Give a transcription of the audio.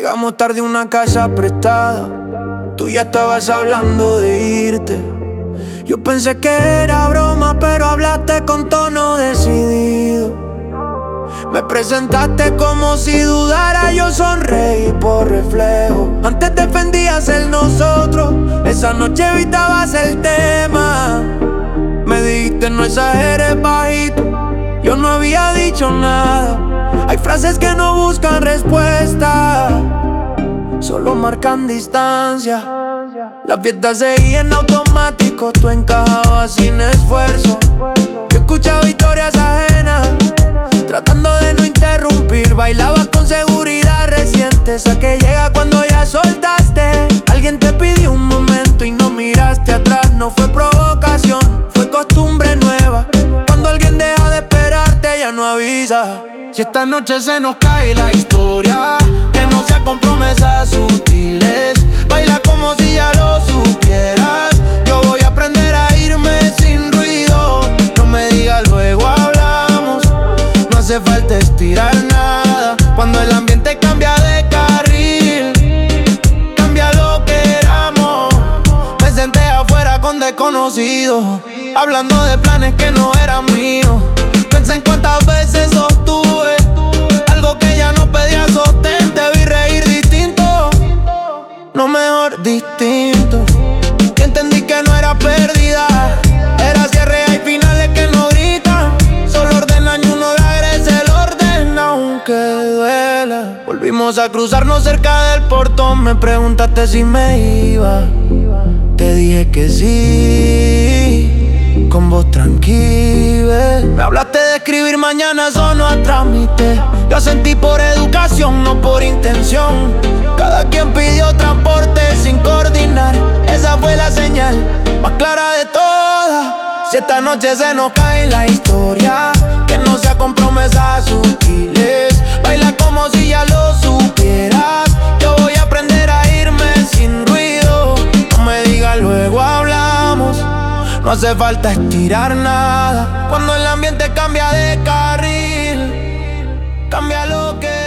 Llegamos tarde a una casa prestada. Tú ya estabas hablando de irte. Yo pensé que era broma, pero hablaste con tono decidido. Me presentaste como si dudara, yo sonreí por reflejo. Antes defendías el nosotros, esa noche evitabas el tema. Me dijiste no exageres bajito, yo no había dicho nada. Hay frases que no buscan respuesta, solo marcan distancia. La fiesta seguía en automático, tú encajabas sin esfuerzo. Yo escuchaba historias ajenas, tratando de no interrumpir. Bailabas con seguridad reciente, esa que llega cuando ya soltaste. Alguien te pidió un momento y no miraste atrás. No fue provocación, fue costumbre nueva. Cuando alguien deja de esperarte ya no avisa. Si esta noche se nos cae la historia, que no sea con promesas sutiles. Baila como si ya lo supieras. Yo voy a aprender a irme sin ruido. No me digas luego hablamos, no hace falta estirar nada. Cuando el ambiente cambia de carril, cambia lo que éramos. Me senté afuera con desconocidos, hablando de planes que no eran míos. Pensé en cuántas veces sostuve algo que ya no pedía sostén. Te vi reír distinto, no mejor distinto. Y entendí que no era pérdida, era cierre, hay finales que no gritan. Solo ordenan y uno le agradece el orden, aunque duela. Volvimos a cruzarnos cerca del portón. Me preguntaste si me iba, te dije que sí, con voz tranquila. Me hablaste de escribir mañana, eso no a trámite. Yo sentí por educación, no por intención. Cada quien pidió transporte sin coordinar. Esa fue la señal más clara de todas. Si esta noche se nos cae la historia, que no sea con promesas sutiles. Baila como si ya lo supieras. Yo voy a aprender a irme sin ruido. No me digas luego hablamos, no hace falta estirar nada. Cuando el ambiente cambia de carril, cambia lo que